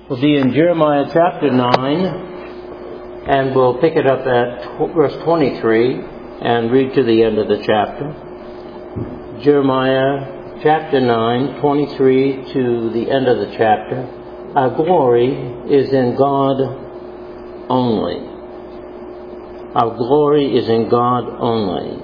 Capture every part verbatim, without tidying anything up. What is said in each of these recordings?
We'll be in Jeremiah chapter nine, and we'll pick it up at verse twenty-three and read to the end of the chapter. Jeremiah chapter nine, twenty-three to the end of the chapter. Our glory is in God only. Our glory is in God only.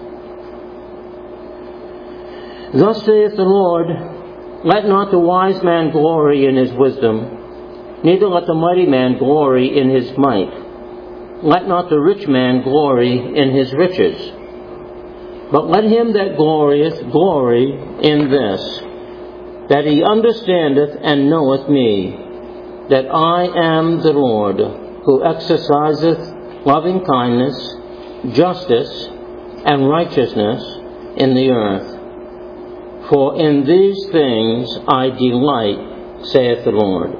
Thus saith the Lord, let not the wise man glory in his wisdom, neither let the mighty man glory in his might. Let not the rich man glory in his riches. But let him that glorieth glory in this, that he understandeth and knoweth me, that I am the Lord, who exerciseth loving kindness, justice, and righteousness in the earth. For in these things I delight, saith the Lord.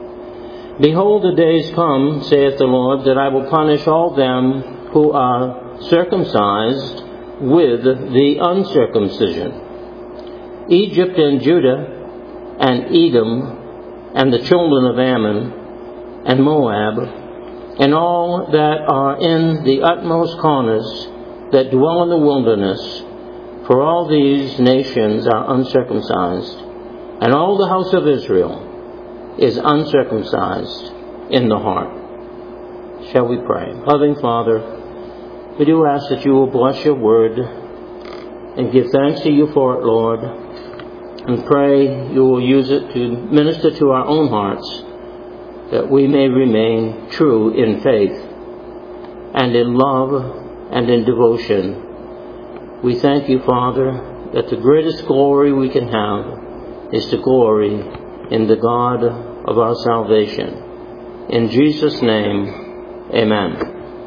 Behold, the days come, saith the Lord, that I will punish all them who are circumcised with the uncircumcision. Egypt and Judah and Edom and the children of Ammon and Moab and all that are in the utmost corners that dwell in the wilderness, for all these nations are uncircumcised, and all the house of Israel is uncircumcised in the heart. Shall we pray? Loving Father, we do ask that you will bless your word and give thanks to you for it, Lord, and pray you will use it to minister to our own hearts, that we may remain true in faith and in love and in devotion. We thank you, Father, that the greatest glory we can have is to glory in the God of our salvation. In Jesus' name, amen.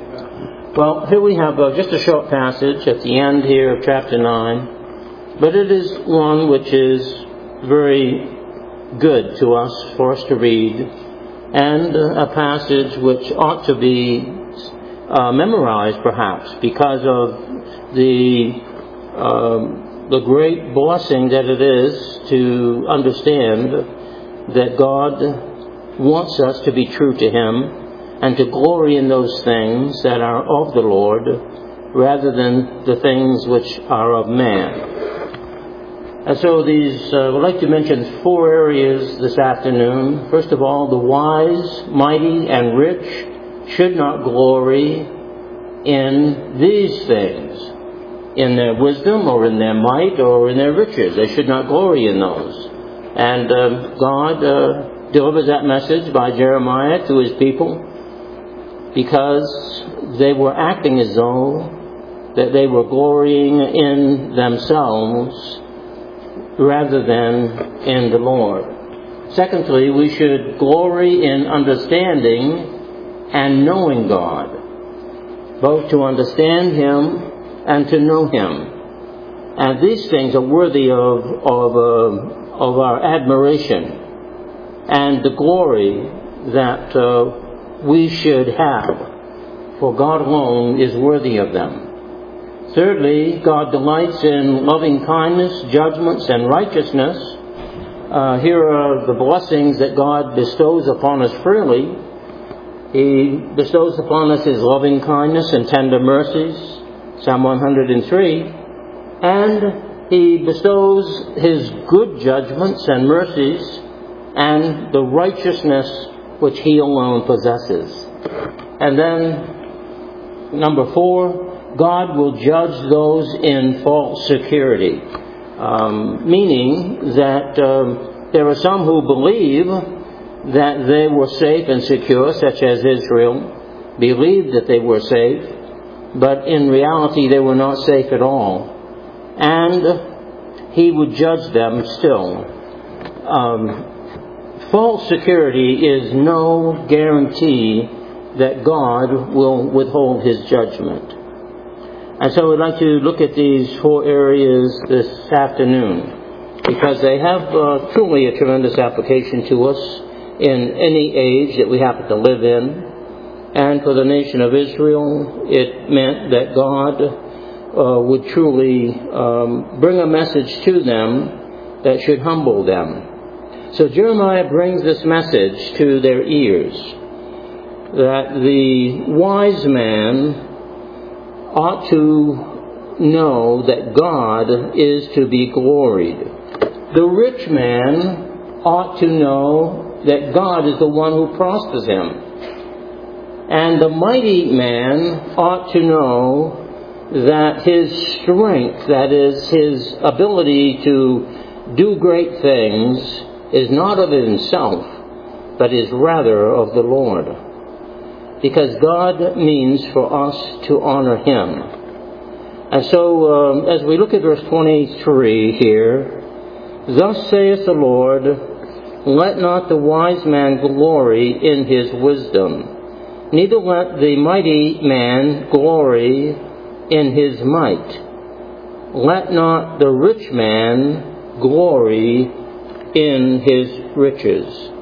Well, here we have uh, just a short passage at the end here of chapter nine, but it is one which is very good to us, for us to read, and uh, a passage which ought to be uh, memorized perhaps because of the uh, the great blessing that it is to understand that God wants us to be true to Him and to glory in those things that are of the Lord rather than the things which are of man. And so these, uh, I'd like to mention four areas this afternoon. First of all, the wise, mighty, and rich should not glory in these things, in their wisdom or in their might or in their riches. They should not glory in those. And uh, God uh, delivers that message by Jeremiah to his people because they were acting as though that they were glorying in themselves rather than in the Lord. Secondly, we should glory in understanding and knowing God, both to understand Him and to know Him. And these things are worthy of, of, uh, of our admiration and the glory that uh, we should have, for God alone is worthy of them. Thirdly, God delights in loving kindness, judgments, and righteousness. Uh, here are the blessings that God bestows upon us freely. He bestows upon us His loving kindness and tender mercies, Psalm one hundred three, and He bestows His good judgments and mercies and the righteousness which He alone possesses. And then, number four, God will judge those in false security, um, meaning that um, there are some who believe that they were safe and secure, such as Israel, believed that they were safe, but in reality they were not safe at all. And He would judge them still. Um, false security is no guarantee that God will withhold His judgment. And so we'd like to look at these four areas this afternoon because they have uh, truly a tremendous application to us in any age that we happen to live in. And for the nation of Israel, it meant that God uh, would truly um, bring a message to them that should humble them. So Jeremiah brings this message to their ears, that the wise man ought to know that God is to be gloried. The rich man ought to know that God is the one who prospers him. And the mighty man ought to know that his strength, that is, his ability to do great things, is not of himself, but is rather of the Lord. Because God means for us to honor him. And so, um, as we look at verse twenty-three here, thus saith the Lord, let not the wise man glory in his wisdom, neither let the mighty man glory in his might. Let not the rich man glory in his riches.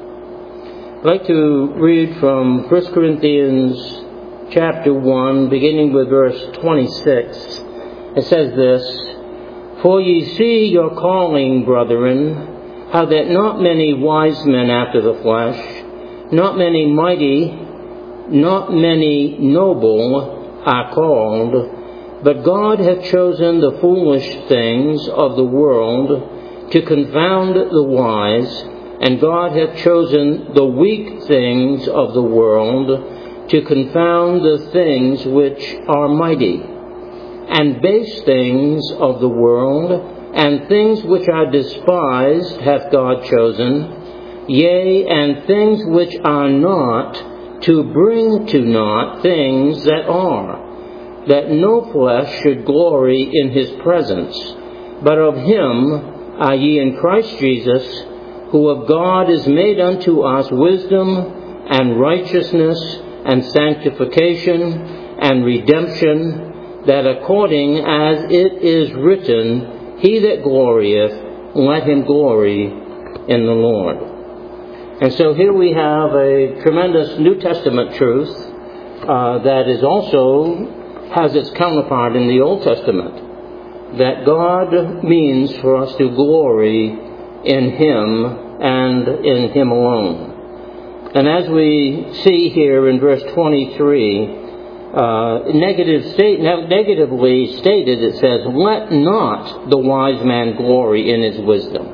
I'd like to read from First Corinthians chapter one, beginning with verse twenty-six. It says this, for ye see your calling, brethren, how that not many wise men after the flesh, not many mighty, not many noble are called, but God hath chosen the foolish things of the world to confound the wise, and God hath chosen the weak things of the world to confound the things which are mighty, and base things of the world, and things which are despised hath God chosen, yea, and things which are not, to bring to naught things that are, that no flesh should glory in his presence. But of him are ye in Christ Jesus, who of God is made unto us wisdom and righteousness and sanctification and redemption, that according as it is written, he that glorieth, let him glory in the Lord. And so here we have a tremendous New Testament truth uh, that is also has its counterpart in the Old Testament, that God means for us to glory in him and in him alone. And as we see here in verse twenty-three, uh, negative state, negatively stated, it says, let not the wise man glory in his wisdom.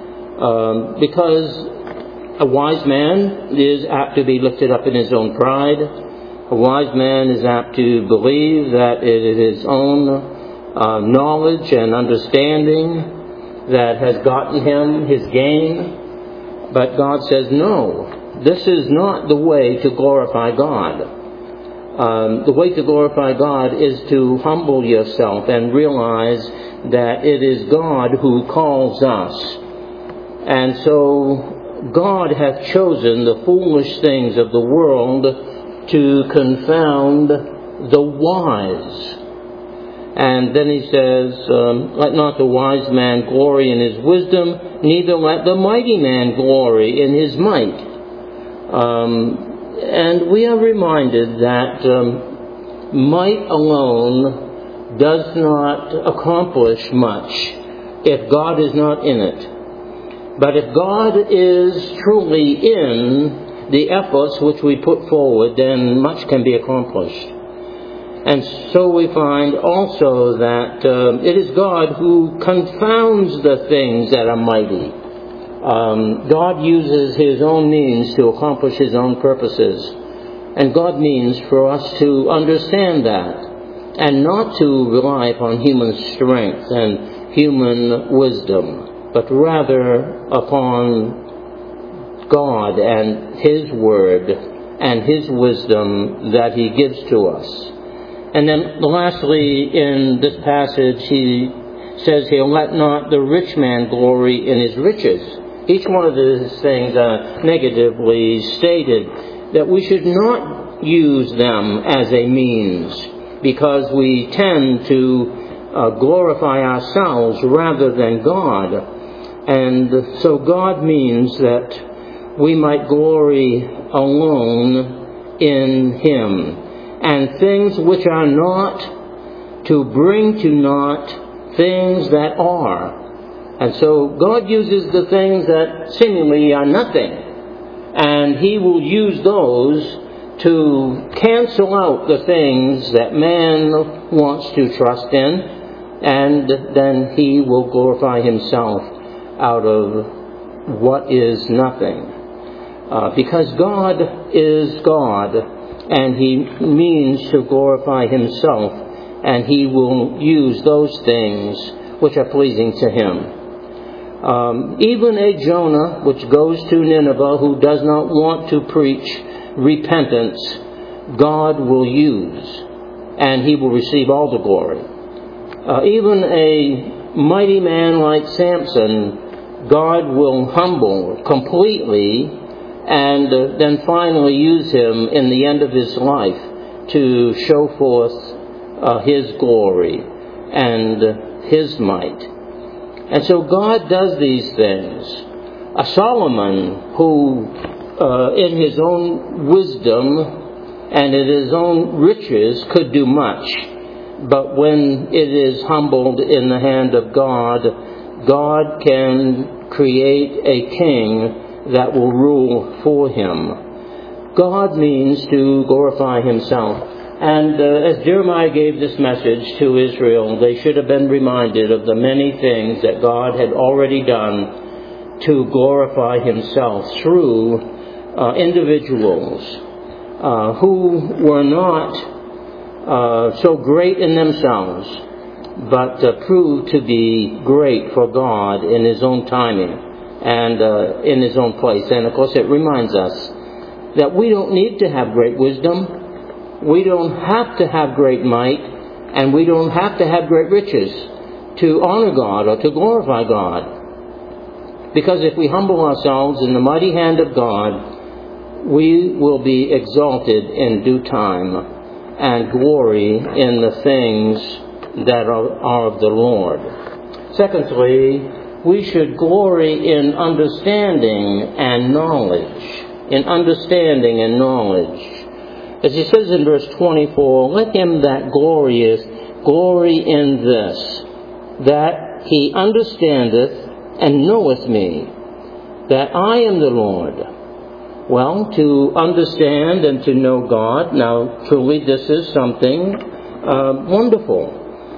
Um, because a wise man is apt to be lifted up in his own pride. A wise man is apt to believe that it is his own uh, knowledge and understanding that has gotten him his gain. But God says, no, this is not the way to glorify God. Um, the way to glorify God is to humble yourself and realize that it is God who calls us. And so God hath chosen the foolish things of the world to confound the wise. And then he says, um, let not the wise man glory in his wisdom, neither let the mighty man glory in his might. Um, and we are reminded that um, might alone does not accomplish much if God is not in it. But if God is truly in the efforts which we put forward, then much can be accomplished. And so we find also that uh, it is God who confounds the things that are mighty. Um, God uses his own means to accomplish his own purposes. And God means for us to understand that and not to rely upon human strength and human wisdom, but rather upon God and his word and his wisdom that he gives to us. And then lastly in this passage he says here, let not the rich man glory in his riches. Each one of these things are negatively stated, that we should not use them as a means, because we tend to uh, glorify ourselves rather than God. And so God means that we might glory alone in him, and things which are not, to bring to naught things that are, And so God uses the things that seemingly are nothing, and He will use those to cancel out the things that man wants to trust in, and then He will glorify Himself out of what is nothing. Uh, because God is God, and He means to glorify Himself, and He will use those things which are pleasing to Him. Um, even a Jonah, which goes to Nineveh, who does not want to preach repentance, God will use, and He will receive all the glory. Uh, even a mighty man like Samson, God will humble completely, and uh, then finally use him in the end of his life to show forth uh, His glory and uh, His might. And so God does these things. A Solomon, who uh, in his own wisdom and in his own riches could do much, but when it is humbled in the hand of God, God can create a king that will rule for Him. God means to glorify Himself. And uh, as Jeremiah gave this message to Israel, they should have been reminded of the many things that God had already done to glorify Himself through uh, individuals uh, who were not uh, so great in themselves, but uh, proved to be great for God in His own timing and uh, in His own place. And of course it reminds us that we don't need to have great wisdom. We don't have to have great might, and we don't have to have great riches to honor God or to glorify God. Because if we humble ourselves in the mighty hand of God, we will be exalted in due time and glory in the things that are, are of the Lord. Secondly, we should glory in understanding and knowledge. In understanding and knowledge. As He says in verse twenty-four, let him that glorieth glory in this, that he understandeth and knoweth me, that I am the Lord. Well, to understand and to know God, now truly this is something uh, wonderful.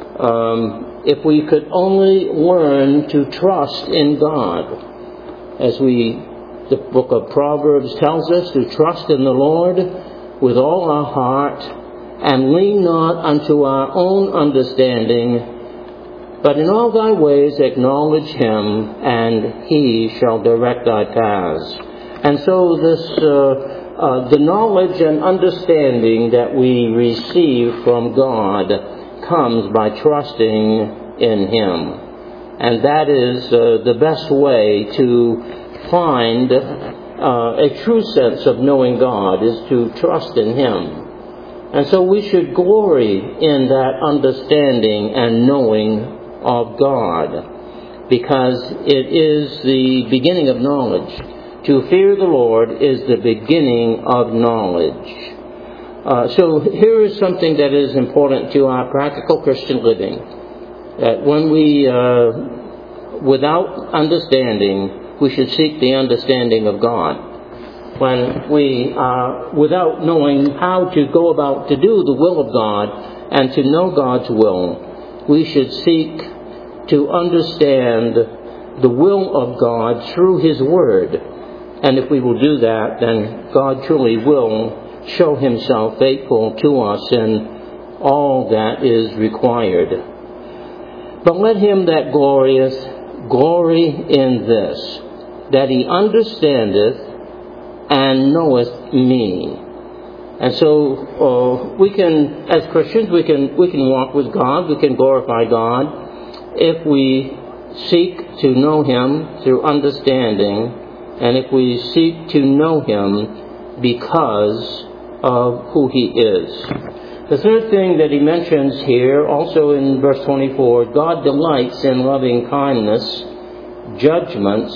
Um, if we could only learn to trust in God, as we, the book of Proverbs tells us, to trust in the Lord with all our heart, and lean not unto our own understanding, but in all thy ways acknowledge Him, and He shall direct thy paths. And so this, uh, uh, the knowledge and understanding that we receive from God comes by trusting in Him. And that is uh, the best way to find Uh, a true sense of knowing God is to trust in Him. And so we should glory in that understanding and knowing of God, because it is the beginning of knowledge. To fear the Lord is the beginning of knowledge. Uh, so here is something that is important to our practical Christian living. That when we, uh, without understanding, we should seek the understanding of God. When we are without knowing how to go about to do the will of God and to know God's will, we should seek to understand the will of God through His Word. And if we will do that, then God truly will show Himself faithful to us in all that is required. But let him that glorieth glory in this, that he understandeth and knoweth me. And so uh, we can, as Christians, we can we can walk with God, we can glorify God if we seek to know Him through understanding, and if we seek to know Him because of who He is. The third thing that he mentions here, also in verse twenty-four, God delights in loving kindness, judgments,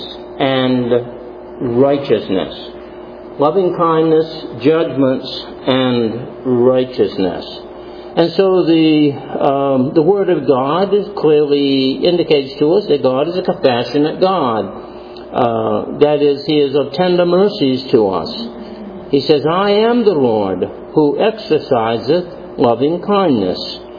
and righteousness. Loving kindness, judgments, and righteousness. And so the um, the Word of God clearly indicates to us that God is a compassionate God. Uh, that is, He is of tender mercies to us. He says, I am the Lord who exerciseth loving kindness,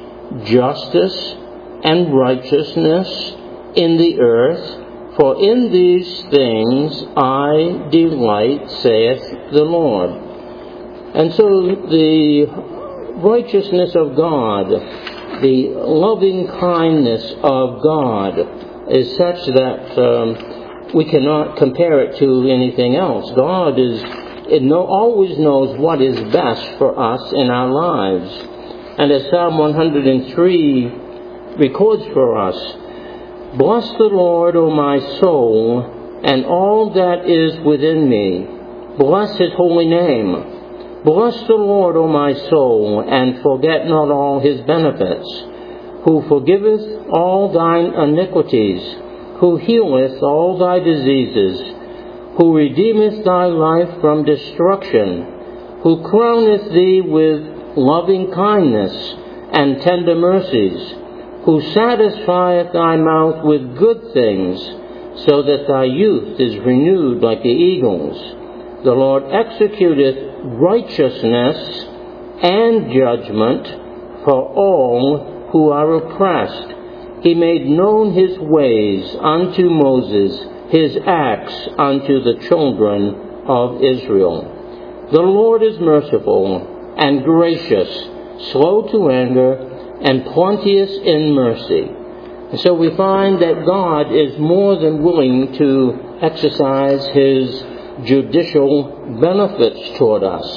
justice, and righteousness in the earth, for in these things I delight, saith the Lord. And so the righteousness of God, the loving kindness of God is such that um, we cannot compare it to anything else. God is it know, always knows what is best for us in our lives. And as Psalm one hundred three records for us, bless the Lord, O my soul, and all that is within me. Bless His holy name. Bless the Lord, O my soul, and forget not all His benefits, who forgiveth all thine iniquities, who healeth all thy diseases, who redeemeth thy life from destruction, who crowneth thee with loving kindness and tender mercies, who satisfieth thy mouth with good things, so that thy youth is renewed like the eagles. The Lord executeth righteousness and judgment for all who are oppressed. He made known His ways unto Moses, His acts unto the children of Israel. The Lord is merciful and gracious, slow to anger, and plenteous in mercy. And so we find that God is more than willing to exercise His judicial benefits toward us.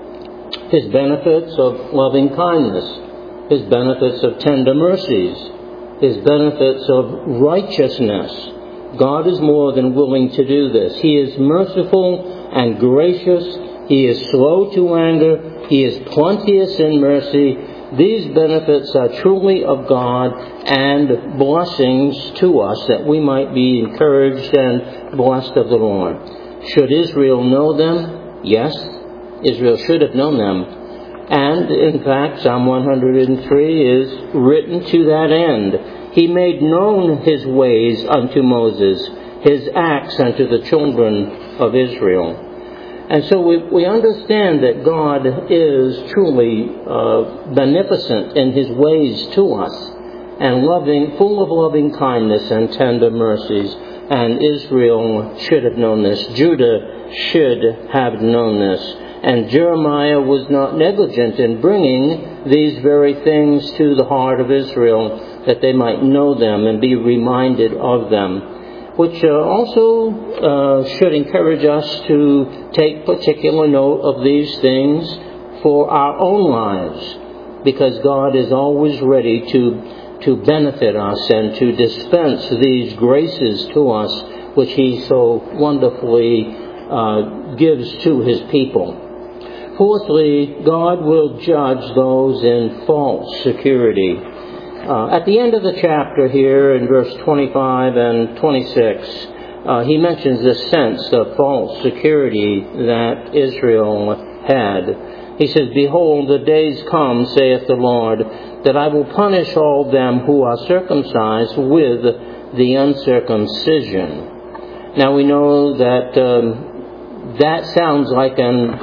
His benefits of loving kindness, His benefits of tender mercies, His benefits of righteousness. God is more than willing to do this. He is merciful and gracious. He is slow to anger. He is plenteous in mercy. These benefits are truly of God and blessings to us, that we might be encouraged and blessed of the Lord. Should Israel know them? Yes, Israel should have known them. And, in fact, Psalm one hundred three is written to that end. He made known His ways unto Moses, His acts unto the children of Israel. And so we, we understand that God is truly uh, beneficent in His ways to us, and loving, full of loving kindness and tender mercies. And Israel should have known this. Judah should have known this. And Jeremiah was not negligent in bringing these very things to the heart of Israel, that they might know them and be reminded of them, which uh, also uh, should encourage us to take particular note of these things for our own lives, because God is always ready to to benefit us and to dispense these graces to us, which He so wonderfully uh, gives to His people. Fourthly, God will judge those in false security. Uh, at the end of the chapter here, in verse twenty-five and twenty-six, uh, he mentions this sense of false security that Israel had. He says, behold, the days come, saith the Lord, that I will punish all them who are circumcised with the uncircumcision. Now we know that um, that sounds like an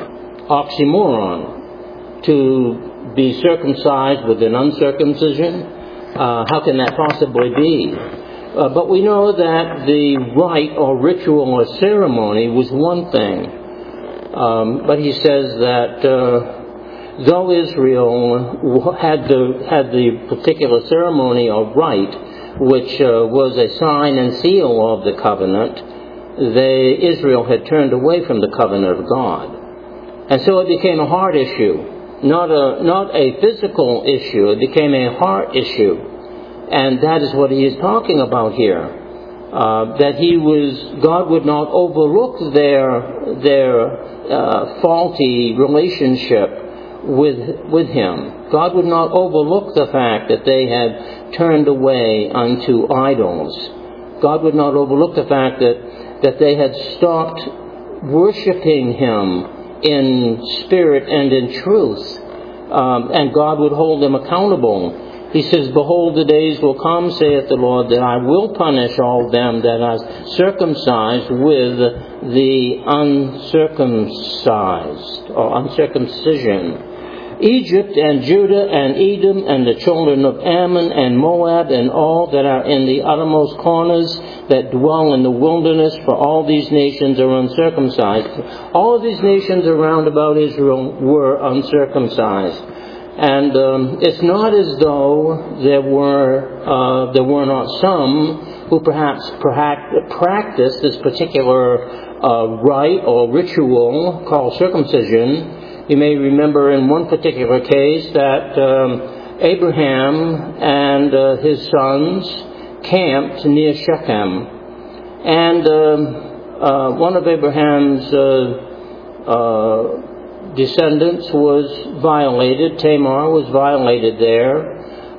oxymoron. To be circumcised with an uncircumcision, uh, how can that possibly be? Uh, but we know that the rite or ritual or ceremony was one thing. Um, but he says that uh, though Israel had the had the particular ceremony or rite, which uh, was a sign and seal of the covenant, they Israel had turned away from the covenant of God, and so it became a heart issue, not a not a physical issue. It became a heart issue, and that is what he is talking about here. Uh, that he was, God would not overlook their their uh, faulty relationship with with Him. God would not overlook the fact that they had turned away unto idols. God would not overlook the fact that that they had stopped worshiping Him in spirit and in truth. um, and God would hold them accountable. He says, behold, the days will come, saith the Lord, that I will punish all them that are circumcised with the uncircumcised, or uncircumcision. Egypt and Judah and Edom and the children of Ammon and Moab and all that are in the uttermost corners that dwell in the wilderness, for all these nations are uncircumcised. All of these nations around about Israel were uncircumcised. And um, it's not as though there were uh, there were not some who perhaps practiced this particular uh, rite or ritual called circumcision. You may remember in one particular case that um, Abraham and uh, his sons camped near Shechem, and um, uh, one of Abraham's uh, uh, descendants was violated. Tamar was violated there.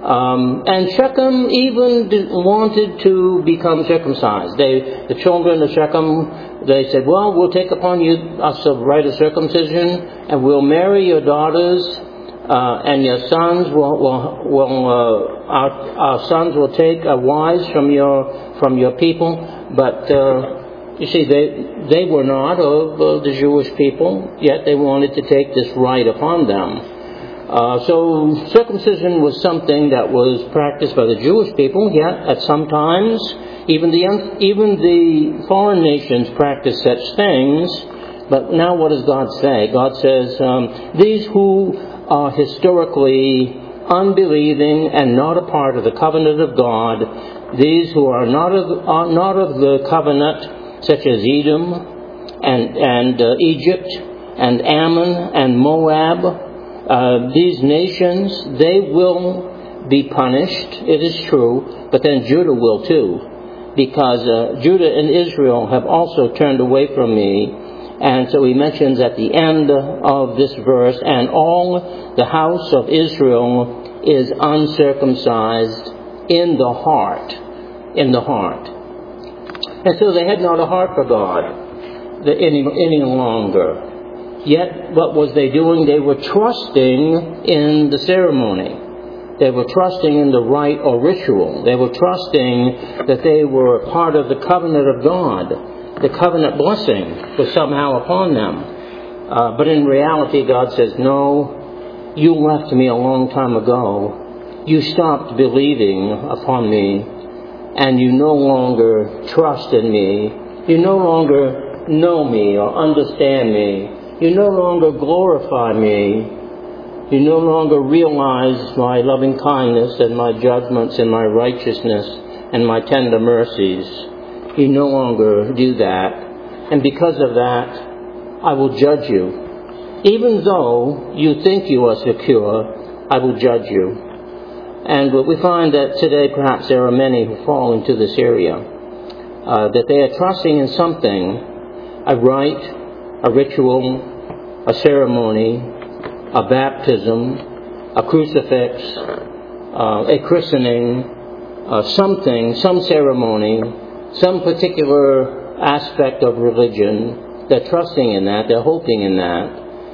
Um, and Shechem even did, wanted to become circumcised. They, the children of Shechem, they said, well, we'll take upon you us a rite of circumcision, and we'll marry your daughters, uh, and your sons will, will, will uh, our, our sons will take uh, wives from your from your people. But uh, you see, they they were not of uh, the Jewish people, yet they wanted to take this rite upon them. Uh, so circumcision was something that was practiced by the Jewish people, yet at some times even the even the foreign nations practiced such things. But now what does God say? God says, um, these who are historically unbelieving and not a part of the covenant of God, these who are not of, are not of the covenant, such as Edom and, and uh, Egypt and Ammon and Moab, uh, these nations, they will be punished, it is true, but then Judah will too, because uh, Judah and Israel have also turned away from me. And so he mentions at the end of this verse, and all the house of Israel is uncircumcised in the heart, in the heart. And so they had not a heart for God any, any longer. Yet what was they doing? They were trusting in the ceremony. They were trusting in the rite or ritual. They were trusting that they were part of the covenant of God. The covenant blessing was somehow upon them. Uh, but in reality, God says, no, you left me a long time ago. You stopped believing upon me, and you no longer trust in me. You no longer know me or understand me. You no longer glorify me. You no longer realize my loving kindness and my judgments and my righteousness and my tender mercies. You no longer do that. And because of that, I will judge you. Even though you think you are secure, I will judge you. And we find that today perhaps there are many who fall into this area. Uh, that they are trusting in something, a rite, a ritual, a ceremony, a baptism, a crucifix, uh, a christening, uh, something, some ceremony, some particular aspect of religion. They're trusting in that. They're hoping in that.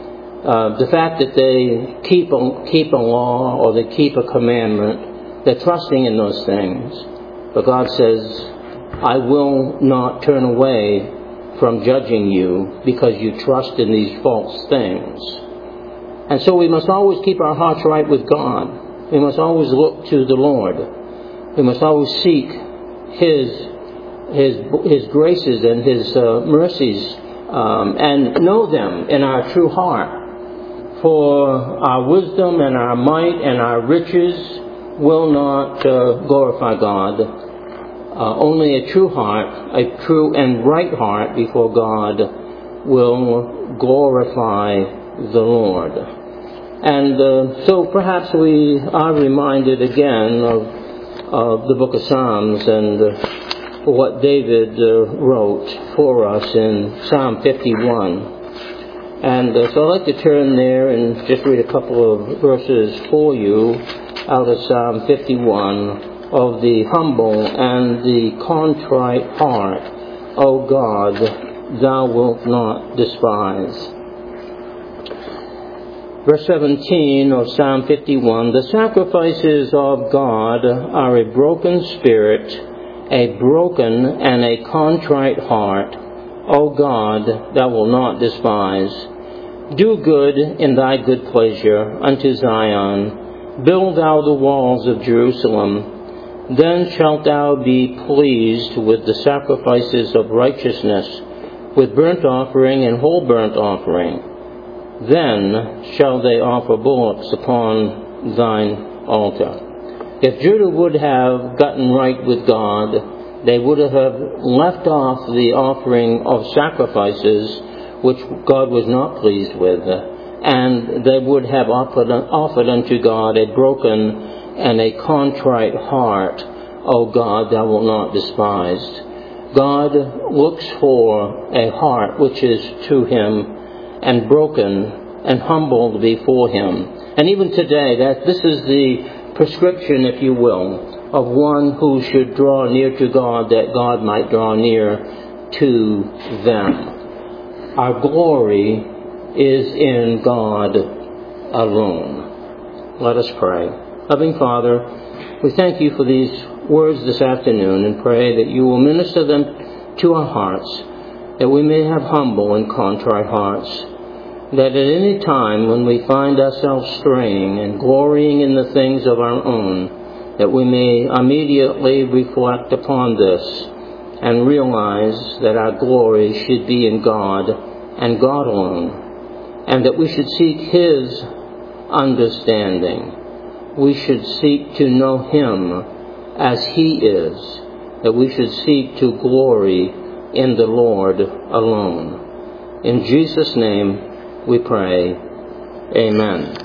Uh, the fact that they keep a, keep a law or they keep a commandment, they're trusting in those things. But God says, I will not turn away from judging you because you trust in these false things. And so we must always keep our hearts right with God. We must always look to the Lord. We must always seek His His His graces and His uh, mercies, um, and know them in our true heart. For our wisdom and our might and our riches will not uh, glorify God. Uh, only a true heart, a true and right heart before God will glorify the Lord. And uh, so perhaps we are reminded again of, of the book of Psalms and uh, what David uh, wrote for us in Psalm fifty-one. And uh, so I'd like to turn there and just read a couple of verses for you out of Psalm fifty-one, of the humble and the contrite heart, O God, thou wilt not despise. Verse seventeen of Psalm fifty-one, the sacrifices of God are a broken spirit, a broken and a contrite heart. O God, thou wilt not despise. Do good in thy good pleasure unto Zion. Build thou the walls of Jerusalem. Then shalt thou be pleased with the sacrifices of righteousness, with burnt offering and whole burnt offering. Then shall they offer bullocks upon thine altar. If Judah would have gotten right with God, they would have left off the offering of sacrifices which God was not pleased with, and they would have offered, offered unto God a broken and a contrite heart. O God, thou wilt not despise. God looks for a heart which is to him, and broken and humbled before him. And even today, that this is the prescription, if you will, of one who should draw near to God, that God might draw near to them. Our glory is in God alone. Let us pray. Loving Father, we thank you for these words this afternoon and pray that you will minister them to our hearts, that we may have humble and contrite hearts, that at any time when we find ourselves straying and glorying in the things of our own, that we may immediately reflect upon this and realize that our glory should be in God and God alone, and that we should seek his understanding. We should seek to know him as he is, that we should seek to glory in the Lord alone. In Jesus' name we pray. Amen.